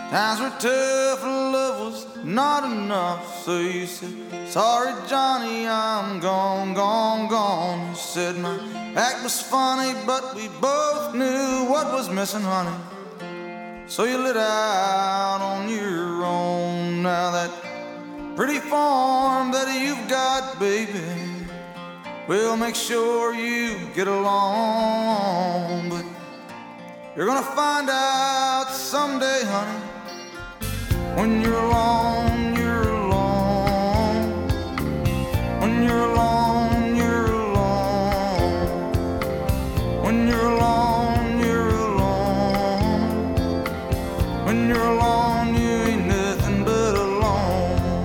Times were tough, love was not enough. So you said, sorry Johnny, I'm gone, gone, gone. You said my act was funny, but we both knew what was missing, honey. So you lit out on your own. Now that pretty form that you've got, baby, we'll make sure you get along. But you're gonna find out someday, honey, when you're alone, you're alone. When you're alone, you're alone. When you're alone, you're alone. When you're alone, you ain't nothing but alone.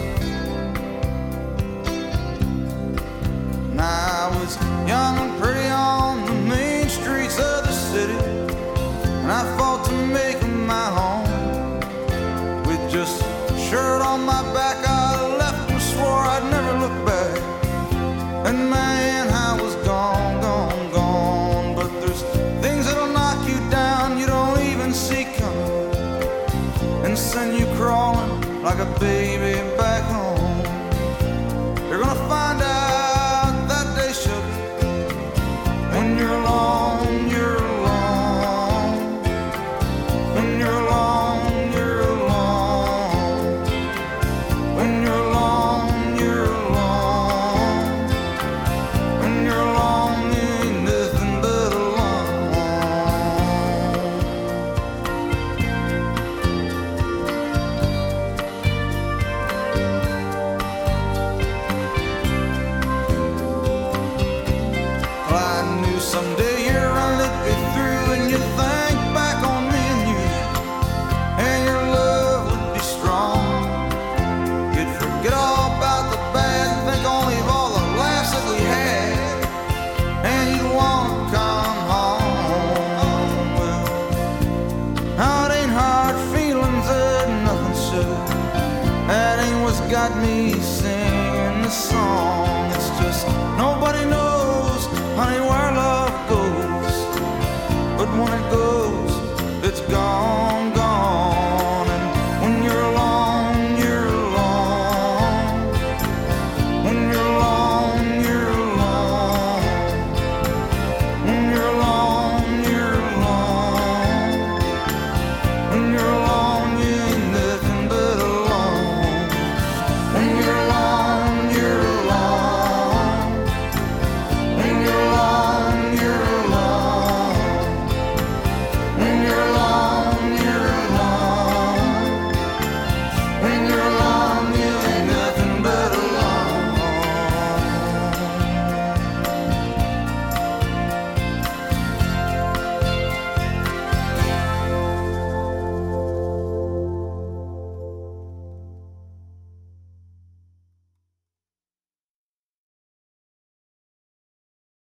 And I was young and pretty on the main streets of the city, and I fought to make them my home. Just a shirt on my back, I left and swore I'd never look back. And man, I was gone, gone, gone. But there's things that'll knock you down you don't even see coming, and send you crawling like a baby back home. You're gonna find out that day, sugar, when you're alone, you're alone. When you're alone, someday you're gonna look me through and you think back on me and you, and your love would be strong. You'd forget all about the bad and think only of all the laughs that we had, and you'd wanna come home. Well, now it ain't hard feelings or nothing, sugar. That ain't what's got me singing the song.